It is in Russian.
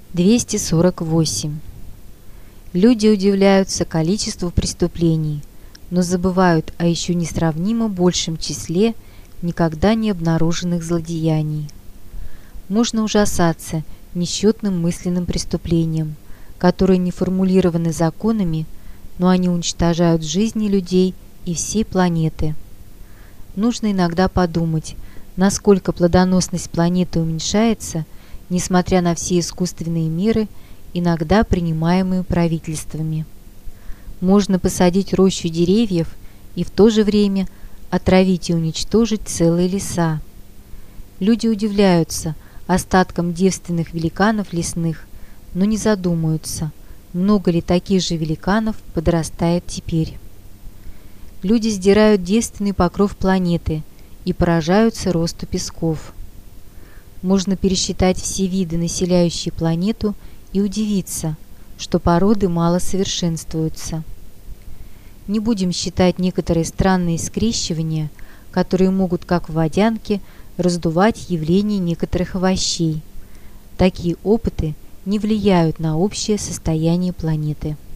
248. Люди удивляются количеству преступлений, но забывают о еще несравнимо большем числе никогда не обнаруженных злодеяний. Можно ужасаться несчетным мысленным преступлениям, которые не формулированы законами, но они уничтожают жизни людей и всей планеты. Нужно иногда подумать, насколько плодоносность планеты уменьшается, несмотря на все искусственные меры, иногда принимаемые правительствами. Можно посадить рощу деревьев и в то же время отравить и уничтожить целые леса. Люди удивляются остаткам девственных великанов лесных, но не задумаются, много ли таких же великанов подрастает теперь. Люди сдирают девственный покров планеты и поражаются росту песков. Можно пересчитать все виды, населяющие планету, и удивиться, что породы мало совершенствуются. Не будем считать некоторые странные скрещивания, которые могут, как в водянке, раздувать явления некоторых овощей. Такие опыты не влияют на общее состояние планеты.